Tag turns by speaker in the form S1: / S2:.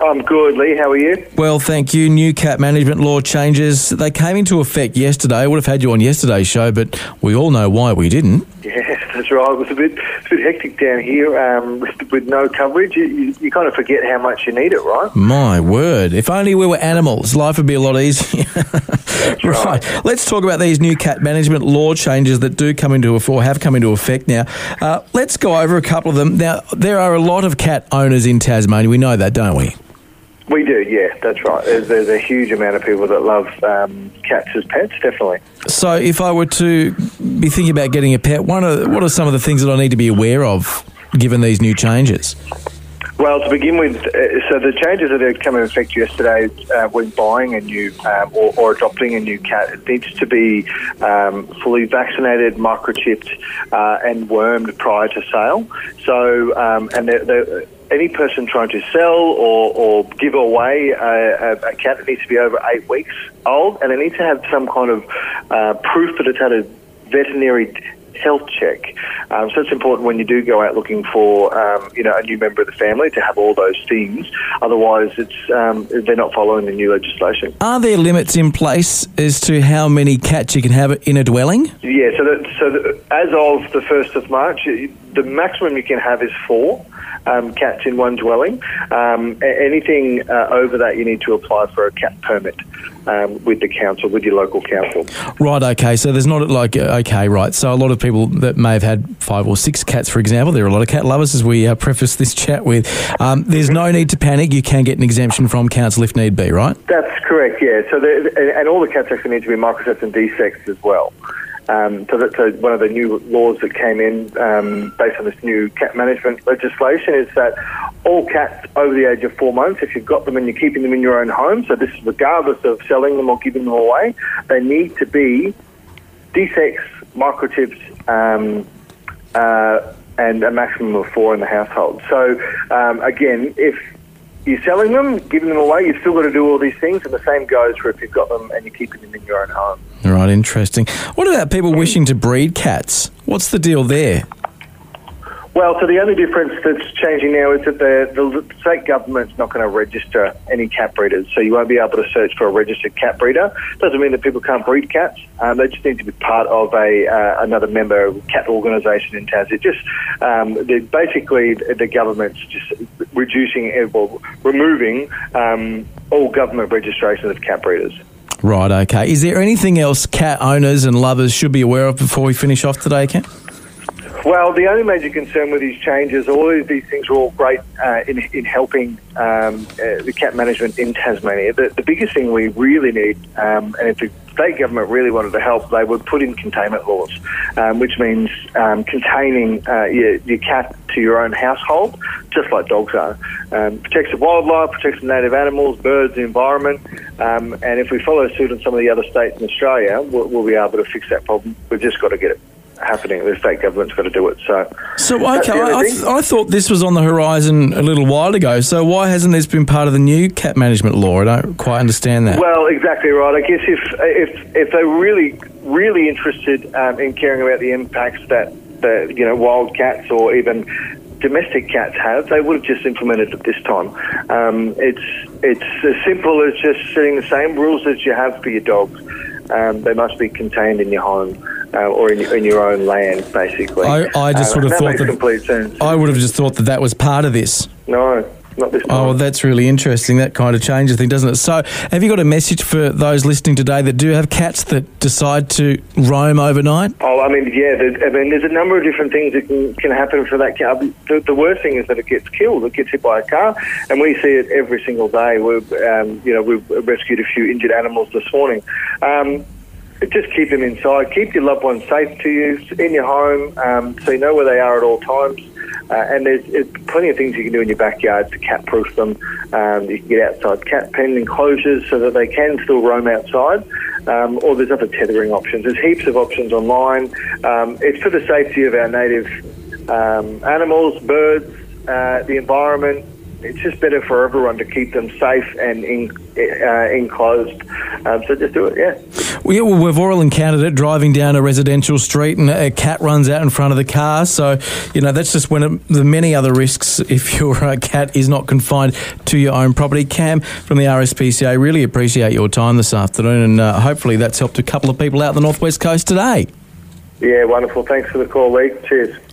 S1: I'm good, Lee. How are you?
S2: Well, thank you. New cat management law changes. They came into effect yesterday. I would have had you on yesterday's show, but we all know why we didn't.
S1: Yes, that's right. It was a bit hectic down here with no coverage. You kind of forget how much you need it, right?
S2: My word. If only we were animals, life would be a lot easier.
S1: That's right.
S2: Let's talk about these new cat management law changes that do come into or have come into effect now. Let's go over a couple of them. Now, there are a lot of cat owners in Tasmania. We know that, don't we?
S1: We do, yeah, that's right. There's a huge amount of people that love cats as pets, definitely.
S2: So if I were to be thinking about getting a pet, what are some of the things that I need to be aware of given these new changes?
S1: Well, to begin with, so the changes that have come into effect yesterday when buying a new or adopting a new cat, it needs to be fully vaccinated, microchipped and wormed prior to sale. So, any person trying to sell or give away a cat, it needs to be over 8 weeks old, and they need to have some kind of proof that it's had a veterinary health check. So it's important when you do go out looking for, a new member of the family to have all those things. Otherwise, they're not following the new legislation.
S2: Are there limits in place as to how many cats you can have in a dwelling?
S1: Yeah. So as of the 1st of March, the maximum you can have is 4 cats in one dwelling. Anything over that, you need to apply for a cat permit with the council, with your local council. Right,
S2: okay. So there's not right. So a lot of people that may have had 5 or 6 cats, for example, there are a lot of cat lovers, as we preface this chat with. There's no need to panic. You can get an exemption from council if need be, right?
S1: That's correct, yeah. So and all the cats actually need to be microchipped and desexed as well. So that's one of the new laws that came in based on this new cat management legislation is that all cats over the age of 4 months, if you've got them and you're keeping them in your own home, so this is regardless of selling them or giving them away, they need to be desexed, microchipped, and a maximum of 4 in the household. So again, if you're selling them, giving them away, you've still got to do all these things, and the same goes for if you've got them and you're keeping them in your own home.
S2: Right, interesting. What about people wishing to breed cats? What's the deal there?
S1: Well, so the only difference that's changing now is that the state government's not going to register any cat breeders, so you won't be able to search for a registered cat breeder. Doesn't mean that people can't breed cats. They just need to be part of another member cat organisation in Tassie. It just basically the government's just removing all government registration of cat breeders.
S2: Right, okay. Is there anything else cat owners and lovers should be aware of before we finish off today, Ken?
S1: Well, the only major concern with these changes, all of these things are all great in helping the cat management in Tasmania. The biggest thing we really need, and if the state government really wanted to help, they would put in containment laws, which means containing your cat to your own household, just like dogs are. Protects the wildlife, protects the native animals, birds, the environment, and if we follow suit in some of the other states in Australia, we'll be able to fix that problem. We've just got to get it happening. The state government's got to do it. So
S2: okay, I thought this was on the horizon a little while ago. So why hasn't this been part of the new cat management law? I don't quite understand that.
S1: Well, exactly right. I guess if they're really interested in caring about the impacts that wild cats or even domestic cats have, they would have just implemented it this time. It's as simple as just setting the same rules as you have for your dogs. They must be contained in your home. Or in your own land, basically.
S2: I just would have thought
S1: makes complete sense.
S2: I would have just thought that was part of this.
S1: No, not this time.
S2: Oh, well, that's really interesting. That kind of changes things, doesn't it? So, have you got a message for those listening today that do have cats that decide to roam overnight?
S1: Oh, I mean, yeah. There's a number of different things that can happen for that cat. The worst thing is that it gets killed. It gets hit by a car, and we see it every single day. We've rescued a few injured animals this morning. Just keep them inside. Keep your loved ones safe to you in your home, so you know where they are at all times. And there's plenty of things you can do in your backyard to cat-proof them. You can get outside cat pen enclosures so that they can still roam outside. Or there's other tethering options. There's heaps of options online. It's for the safety of our native animals, birds, the environment. It's just better for everyone to keep them safe and enclosed. So just do it, yeah.
S2: We've all encountered it driving down a residential street and a cat runs out in front of the car. So, that's just one of the many other risks if your cat is not confined to your own property. Cam from the RSPCA, really appreciate your time this afternoon, and hopefully that's helped a couple of people out the North West Coast today.
S1: Yeah, wonderful. Thanks for the call, Lee. Cheers.